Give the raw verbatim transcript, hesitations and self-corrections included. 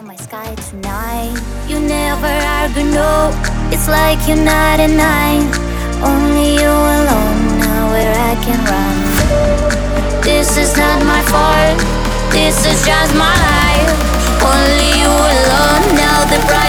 my sky tonight. You never argue, no. It's like you're not at night. Only you alone, now where I can run. This is not my fault. This is just my life. Only you alone, now the price